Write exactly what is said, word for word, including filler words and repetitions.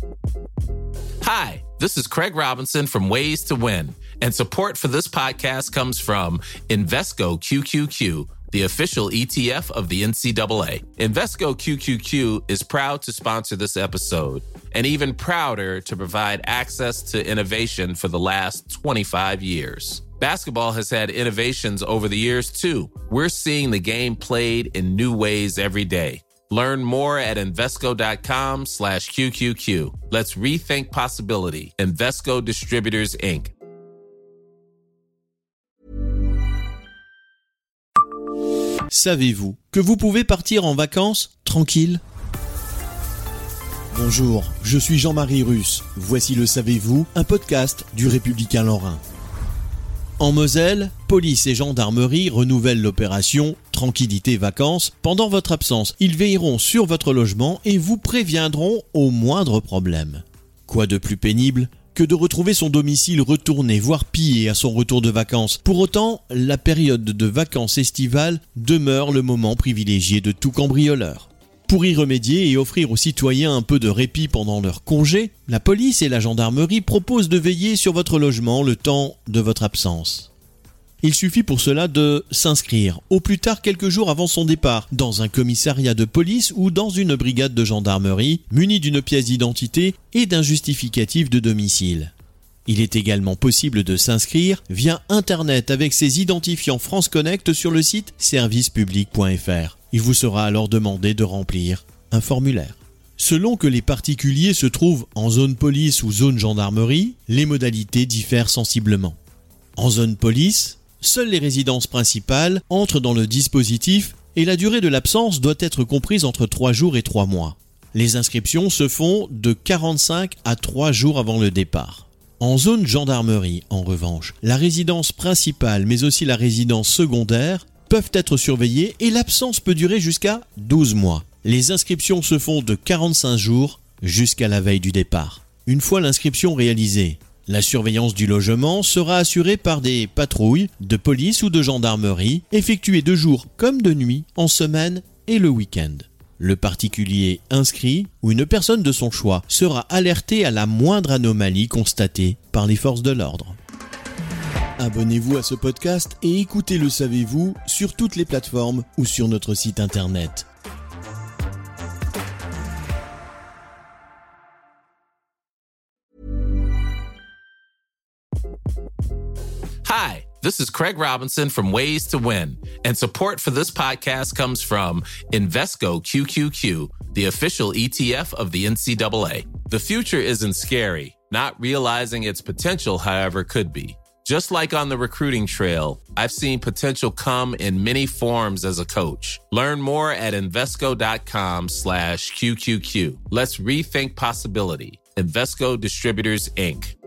Hi, this is Craig Robinson from Ways to Win, and support for this podcast comes from Invesco Q Q Q, the official E T F of the N C double A. Invesco Q Q Q is proud to sponsor this episode, and even prouder to provide access to innovation for the last twenty-five years. Basketball has had innovations over the years, too. We're seeing the game played in new ways every day. Learn more at Invesco.com slash QQQ. Let's rethink possibility. Invesco Distributors, Incorporated. Savez-vous que vous pouvez partir en vacances tranquille ? Bonjour, je suis Jean-Marie Russe. Voici le Savez-vous, un podcast du Républicain Lorrain. En Moselle, police et gendarmerie renouvellent l'opération Tranquillité Vacances. Pendant votre absence, ils veilleront sur votre logement et vous préviendront au moindre problème. Quoi de plus pénible que de retrouver son domicile retourné, voire pillé à son retour de vacances. Pour autant, la période de vacances estivales demeure le moment privilégié de tout cambrioleur. Pour y remédier et offrir aux citoyens un peu de répit pendant leur congé, la police et la gendarmerie proposent de veiller sur votre logement le temps de votre absence. Il suffit pour cela de s'inscrire, au plus tard quelques jours avant son départ, dans un commissariat de police ou dans une brigade de gendarmerie, munie d'une pièce d'identité et d'un justificatif de domicile. Il est également possible de s'inscrire via Internet avec ses identifiants France Connect sur le site service public point f r. Il vous sera alors demandé de remplir un formulaire. Selon que les particuliers se trouvent en zone police ou zone gendarmerie, les modalités diffèrent sensiblement. En zone police, seules les résidences principales entrent dans le dispositif et la durée de l'absence doit être comprise entre trois jours et trois mois. Les inscriptions se font de quarante-cinq à trois jours avant le départ. En zone gendarmerie, en revanche, la résidence principale mais aussi la résidence secondaire peuvent être surveillées et l'absence peut durer jusqu'à douze mois. Les inscriptions se font de quarante-cinq jours jusqu'à la veille du départ. Une fois l'inscription réalisée, la surveillance du logement sera assurée par des patrouilles de police ou de gendarmerie, effectuées de jour comme de nuit, en semaine et le week-end. Le particulier inscrit ou une personne de son choix sera alerté à la moindre anomalie constatée par les forces de l'ordre. Abonnez-vous à ce podcast et écoutez Le Savez-vous sur toutes les plateformes ou sur notre site internet. Hi, this is Craig Robinson from Ways to Win, and support for this podcast comes from Invesco Q Q Q, the official E T F of the N C double A. The future isn't scary. Not realizing its potential, however, could be. Just like on the recruiting trail, I've seen potential come in many forms as a coach. Learn more at Invesco.com slash QQQ. Let's rethink possibility. Invesco Distributors, Incorporated.